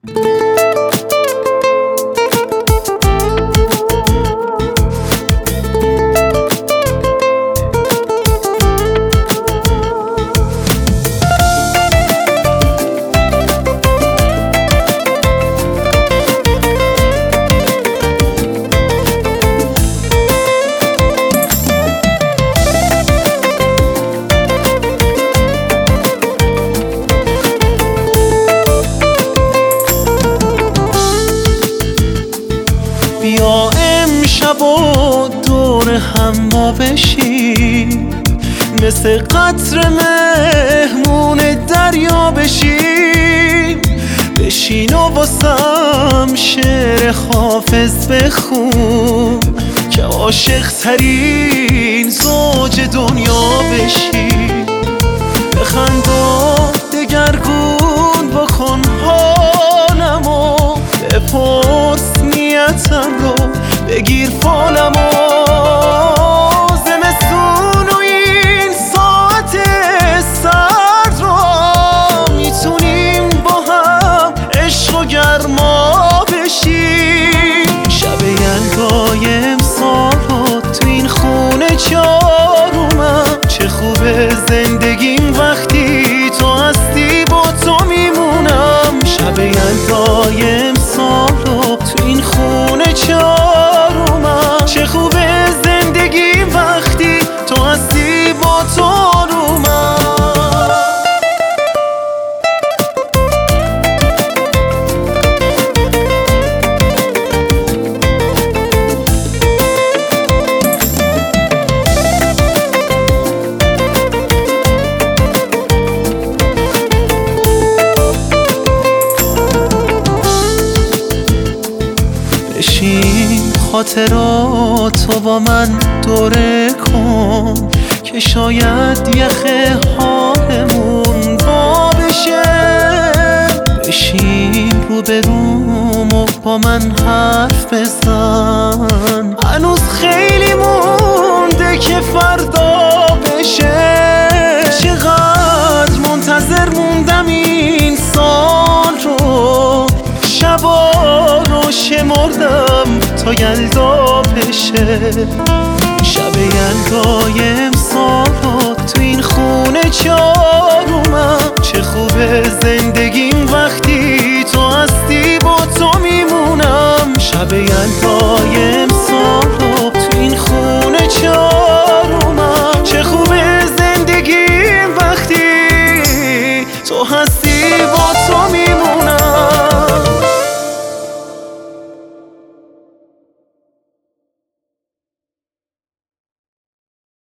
بیا امشب و دور هم ما بشیم، مثل قطره مهمون دریا بشیم. بشین و واسم شعر حافظ بخون که عاشق ترین زوج دنیا بشیم. بخند و دگرگون بکن حالمو، بپرس نیتم رو، بگیر فالمو. زمستون و این ساعت سرد رو میتونیم با هم عشق و گرما بشیم. شب یلدای امسال رو تو این خونه چارومم، چه خوبه زندگیم وقتی تو هستی با تو میمونم. شب یلدای امسال رو تو این خونه چارومم، چه خوبه زندگیم وقتی تو هستی با تو آرومم. بشین خاطراتو با من دوره کن که شاید یخ حالمون با بشه. بشین روبروم و با من حرف بزن، هنوز خیلی مونده که فردا بشه. چقدر منتظر موندم این سال رو، شبا رو شمردم تا یلدا بشه. شب یلدای امسال رو تو این خونه چارومم، چه خوبه زندگیم وقتی تو هستی با تو میمونم. شب یلدای امسال رو تو این خونه چارومم، چه خوبه زندگیم وقتی تو هستی با تو